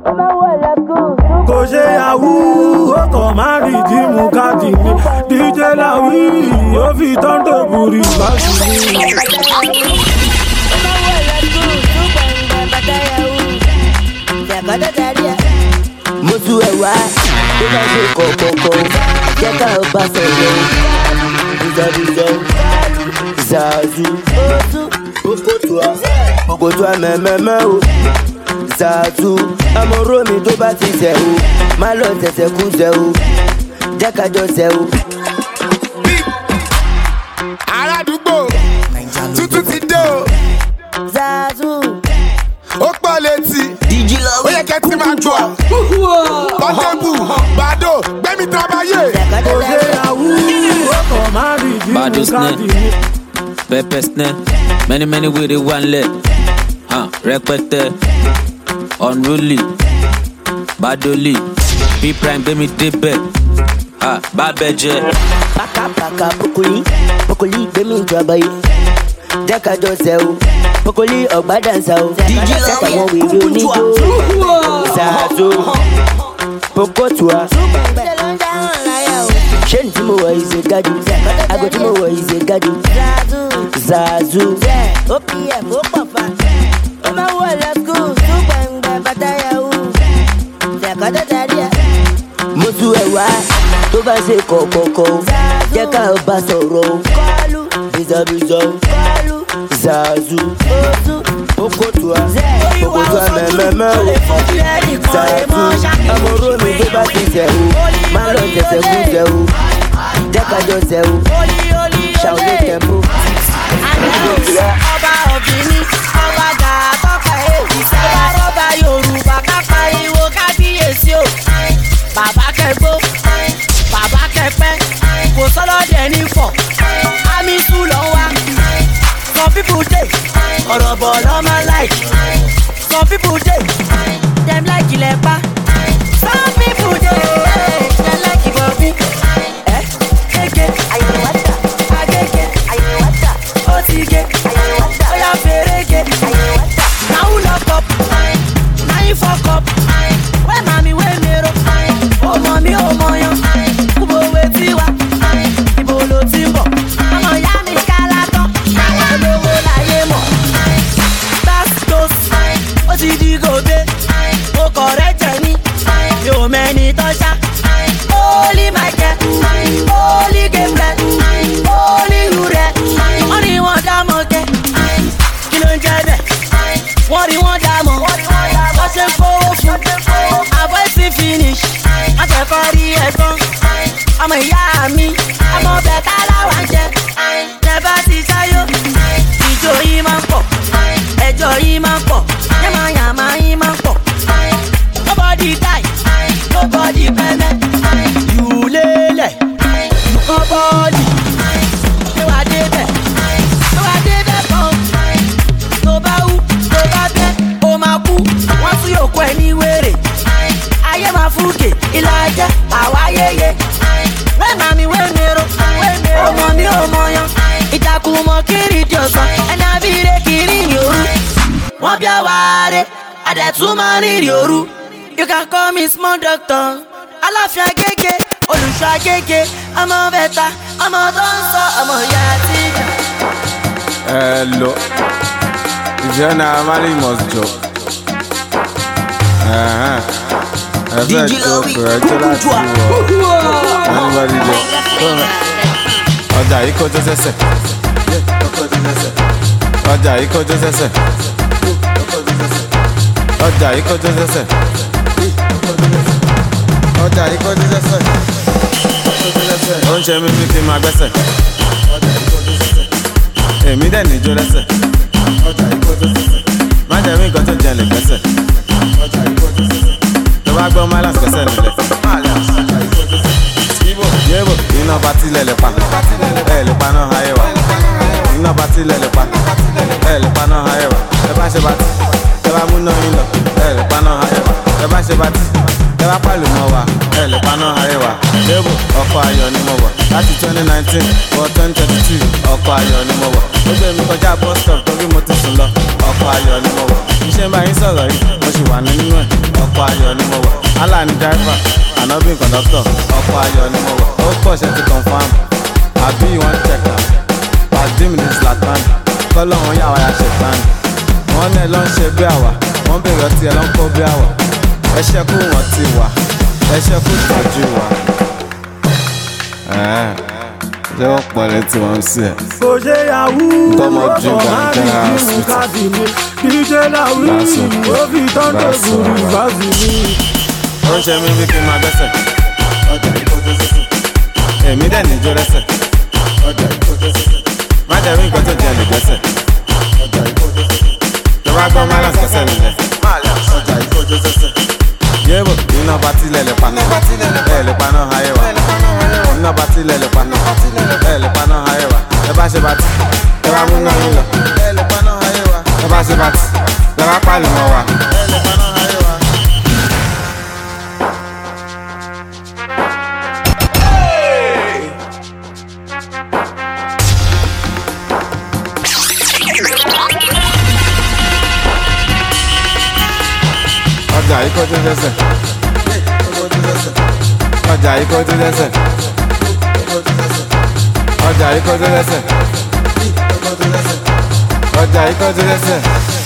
kò ṣe yahoo ó kàn má rí dìmú káàdì ní DJ Lawi ó fi tọ́ńtò burú bá sí ní. mo tu ẹ̀wá tó bá ṣe kọ̀ọ̀kọ̀ọ̀kọ̀ jẹ́ ká o bá sọ̀rọ̀ ìzọ̀bìzọ̀ ìzàzù òkòtò mẹ́mẹ́mẹ́ o ìzàzù amóró mi tó bá ti tẹ̀ o má lọ tẹ̀sẹ̀ kú tẹ̀ o jẹ́ ká jọ tẹ̀ o. aládùúgbò tuntun ti dé o Zazu ó pọ̀ létí ó yẹ kẹ́ tí máa gbọ́ pọ́tẹ́bù bàdó gbẹ́mí tábàyè. kò ṣe yahoo ó kàn má rí dìmú káàdì ní. Pepper snare, many with it one leg. Rẹpẹtẹ, unruly, badoli, B prime gbé mi débẹ̀, bábẹ́ jẹ́. Paka pokoli gbé mi ìjọba yìí jẹ́ ká jọ sẹ́ o pokoli ọ̀gbá dànsá o sẹ́tàwọn wèrè oníjó Zazu pokotua ṣé ní tí mo wọ̀ ìṣe gádù àgọ́ tí mo wọ̀ ìṣe gádù Zazu OPM ó pọ̀ fa ó máa wọ̀ lẹ́kùn tún gbẹ̀ngbẹ̀ bàtà yahoo ṣẹ̀kọ́tà tàbí ẹ̀. mo tu ẹ̀wá tó bá ṣe kọ̀ọ̀kọ̀ọ̀kọ̀ jẹ́ ká o bá sọ̀rọ̀ bizọ̀bizọ̀ Zazu pokotua mẹ́mẹ́mẹ́ o Zazu amóró mi tó bá ti tẹ̀ o má lọ tẹ̀sẹ̀ kú tẹ̀ o jẹ́ ká jọ tẹ̀ o ṣàwọlé tẹ̀mpo. ọba obìnrin ọba gàá tọ́ka èyí sábà rọ́bà Yorùbá kápá ìwò kábíyèsí o bàbá kẹgbó bàbá kẹpẹ kò sọlọ́dẹ̀ ní fọ̀ àmì sùn lọ wá. Some people dey ọ̀rọ̀ bọ̀ lọ́mọ like. Some people dey dem like ilẹ̀pa. Some people dey dem like ìbọ̀bí. Kéke àyẹ̀wòtà agége àyẹ̀wòtà ó ti gé àyẹ̀wòtà ó yà fèrègé àyẹ̀wòtà. Na who lock up? Na you fuck up? Wẹ́ màmí wẹ́ mèrò? Ó mọ̀ mí ó mọ̀ yan. Kúbo wé tiwa? Ibo ló ti ń bọ̀? Ọmọ ìyá mi kálá tán. Àwọn olówó láyé mọ̀. Bastos ó ti di gòbé. Mo kọ̀ rẹ́ jẹ ní. Mi ò mẹ́ni tọ́ṣá. Holy Michael, Holy Gabriel, Holy Uriel. Wọ́n ní wọ́n dá mọ́ kẹ́. Kí ló ń jẹ́ bẹ̀? Wọ́n rí wọ́n dá mọ́. Wọ́n ṣe ń kówó fún. Àbọ̀ ti finish. Wọ́n tẹ̀ kọ́ rí ẹ̀gbọ́n. Ọmọ ìyá mi, ọmọ bẹ̀ta láwa ń jẹ. Nẹ́bà ti ṣáyó. Ìjó yìí máa ń pọ̀. Ẹjọ́ yìí máa ń pọ̀. Yàmàyàmà yìí máa ń pọ̀. Nobody die, nobody pẹ́mẹ́. You lélẹ̀, nobody. Ṣé wàá débẹ̀? Ṣé wàá débẹ̀ kan? Tó bá wú, tó bá bẹ́, ó máa kú. Wọ́n tún yóò kọ́ ẹ ní wèrè. Ayé máa fúkè, ilá jẹ́ àwa yéye. Wẹ́ màmí wẹ́ mèrò, ọmọ mi ò mọ yan. Ìtàkùn mọ kiri di ọ̀sán, ẹni abíire kiri ní òru. Wọ́n bí àwáre, àdẹ̀tún máa ń rìnrìn òru. You can call me small doctor. Aláàfin Agége, olùṣọ́ Agége, ọmọ bẹ́ta, ọmọ tó ń sọ ọmọ ìyá àtijọ́. Hello, generally must joke. Ẹ̀fẹ̀ joke rẹ̀ tó láti wọ̀ anybody joke. Ọjà yìí kọjọ́ sẹ́sẹ̀. Ọjà yìí kọjọ́ sẹ́sẹ̀. Ọjà yìí kọjọ́ sẹ́sẹ̀. Ọjà yìí kọjọ́ sẹ́sẹ̀. Ó ń ṣe mí bí kí n máa gbẹ́sẹ̀. Èmi dẹ̀ níjó lẹ́sẹ̀. Má jẹ́ mí nǹkan tó jẹ́ lè gbẹ́sẹ̀. Tó bá gbọ́ máa lásìkẹ́sẹ̀ nílẹ̀. Yébò iná bá tilẹ̀ lè pa. Ẹ lè pa náà ayé wa. Iná bá tilẹ̀ lè pa. Ẹ lè pa náà ayé wa. Ẹ bá ṣe bá ti. Ẹ bá mú náà yín lọ. Ẹ lè pa náà ayé wa. Ẹ bá ṣe bá ti. Ẹ bá pàlù mọ́ wa. Ẹ lè pa náà náà ayé wa. Débò ọkọ̀ ayọ̀ ni mo wọ̀. Láti 2019 wọ 2022 ọkọ̀ ayọ̀ ni mo wọ̀. Ó gbé mi kọjá bus stop torí mo ti sùn lọ. Ọkọ̀ ayọ̀ ni mo wọ̀. Iṣẹ́ ń bá yín sọ̀rọ̀ yìí, mo sì wà nínú ẹ̀. Ọkọ̀ ayọ̀ ni mo wọ̀. Allah ni driver, Ànábì conductor. Ọkọ̀ ayọ̀ ni mo wọ̀. Ó pọ̀ ṣe ti confam. Àbí wọ́n check am. Pàdím ní Zlatan. Kọ́lọ́ wọn yà wá ya ṣètàn. Wọ́n náà lọ ń ṣe bí àwà. Wọ́n bèrè ọtí ẹ̀ ló ń kó bí àwà. Ẹṣẹ́ kú wọn ti wà. Ẹṣẹ́ kú tọ́jú wa. Ṣé wọ́n pọ̀ létí wọn sí ẹ̀? kò ṣe yahoo Tọ́mọ jí ọkọ̀ máa rí gàǹgàrà nínú hospital. káàdì mi DJ Lawi ó fi tọ́ńtò gùrù báàsì mi. Ó ń ṣe mí bí kí n máa gbẹ́sẹ̀. Èmi dẹ̀ níjó rẹ́sẹ̀. Má jẹ́ rí nǹkan tó jẹ lè gbẹ́sẹ̀. Tó bá gbọ́ Malams kẹsẹ̀ nílẹ̀. Yébò iná bá tilẹ̀ lè pa. Ẹ lè pa náà ayé wa. Iná bá tilẹ̀ lè pa. Ẹ lè pa náà ayé wa. Ẹ bá ṣe bá ti. Ẹ bá mú náà yín lọ. Ẹ lè pa náà ayé wa. Ẹ bá ṣe bá ti. Ẹ bá pàlì mọ́ wa. Ẹ lè pa náà ayé wa. Ọjà yìí kọjú lẹ́sẹ̀. Ọjà yìí kọjú lẹ́sẹ̀. Ọjà yìí kọjú lẹ́sẹ̀. Ọjà yìí kọjú lẹ́sẹ̀.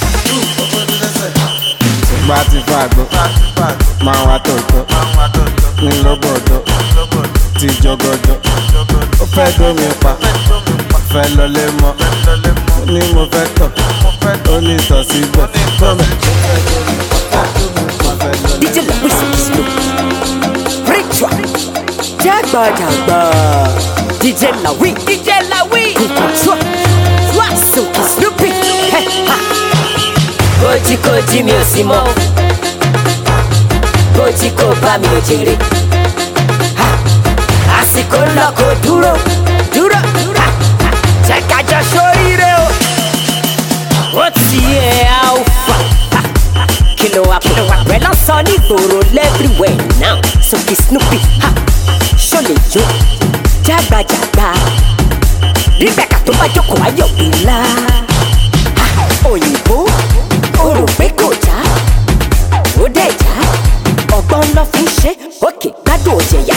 Gba ti fa àgbo. Máa wá tòótọ́. Ní lóbòdó. Ti jọgọdọ. Ó fẹ́ dómi pa. Fẹ́ lọlé mọ́. Ní mo fẹ́ tọ̀. Ó ní ìtọ̀ síbẹ̀. DJ Lawi Snoopy Ritual Jagba DJ Lawi Kukutua Wasuki Snoopy Koji mi ò sí mọ́ Koji kò bá mi ò jèrè Àsìkò lọ kò dúró Jẹ́ ká jọ ṣoríire o Ó ti yẹ alfa Kilo up, well I'm sunny Goro everywhere now Sophie Snoopy, ha, ṣọlẹ̀ jó Jagba Rebecca tó bá jókòó ayọ̀ gbìlá Òyìnbó, ó rò pé kò já Ó dẹ̀ já, ọgbọ́n lọ fi ń ṣe Òkè gbádùn òjẹ̀yà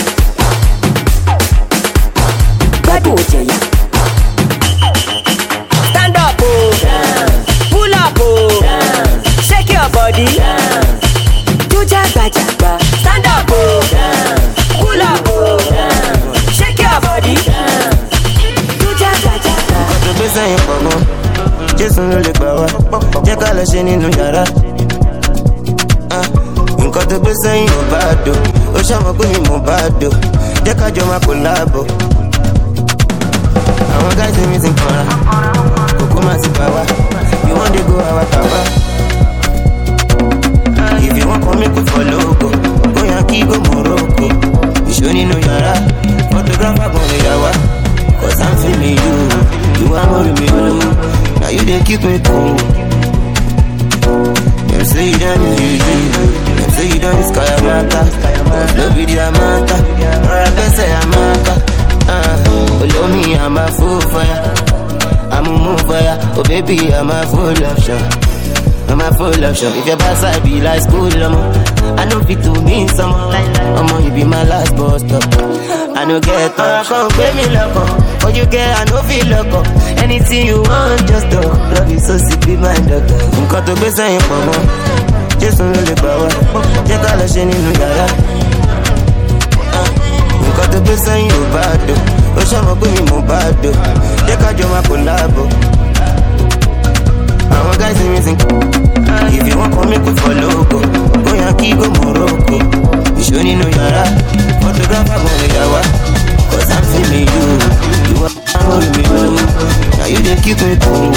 Stand up, oh, pull up, oh, shake your body. Do jagba. Stand up, oh, pull up, oh, shake your body. Do jagba. Nǹkan tó gbé sẹ́yìn pọ̀ gan, Jésù ló lè gbà wá, jẹ́ ká lọ ṣe nínú yàrá. Nǹkan tó gbé sẹ́yìn ò bá dò, ó ṣàmọ̀ pé mi mò bá dò, jẹ́ ká jọ máa kò láàbò. Àwọn guys mi ti kanra, kòkó máa ti bà wá, you wan dey go our baba. If you wan come make we follow go, go Yankee go Morocco. Ìṣó nínú yàrá, photographer gan lè yà wá. Cause I'm feeling you are more me blue. Now you dey keep me cool. Them say you done them say you done sky amata. No video amata, or I guess say amaka. Follow me, I'm a fool for ya. I'm a move for ya. Oh baby, I'm a full option. I'm a full option. If your boss I be like school, I know fit to mean someone. You be my last bus stop. I no get touch. Come pay me loco. For you get, I no feel loco. Anything you want, just do. Love you so sick, be my doctor. Nǹkan tó gbé sẹ́yìn pọ̀ mọ́. Jésù ló lè gbà wá. Jẹ́ ká lọ ṣe nínú yàrá. Nǹkan tó gbé sẹ́yìn ò bá dò. Ó ṣàmọ̀ pé mi mò bá dò. Jẹ́ ká jọ máa kò láàbò. Àwọn guys mi ti if you wan come make we follow go. Go Yankee go Morocco. Ìṣó nínú yàrá. Photographer gan lè yà wá. Cause I'm feeling you are more me blue. Now you dey keep me cool.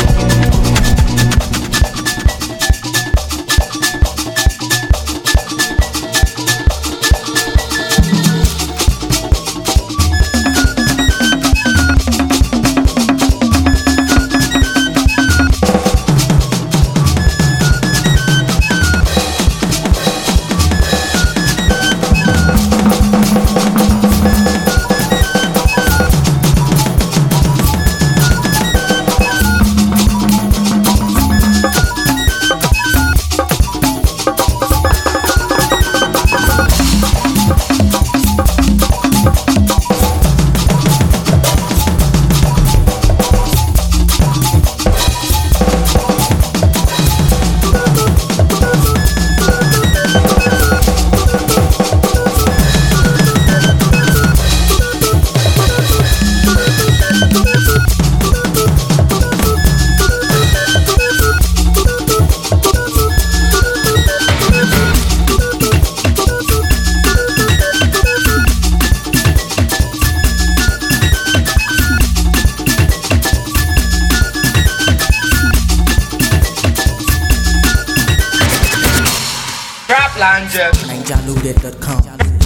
NigerLoaded.com.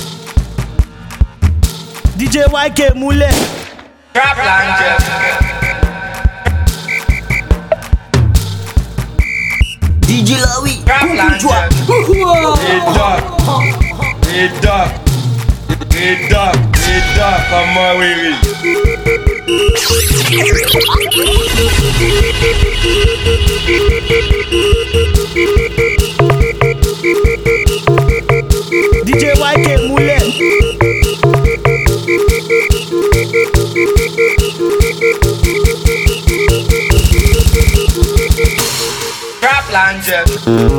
DJ YK múlẹ̀. DJ Lawi, kúkújúà. Ìdá, ọmọ wèrè. DJ YK múlẹ̀. Trap Langer.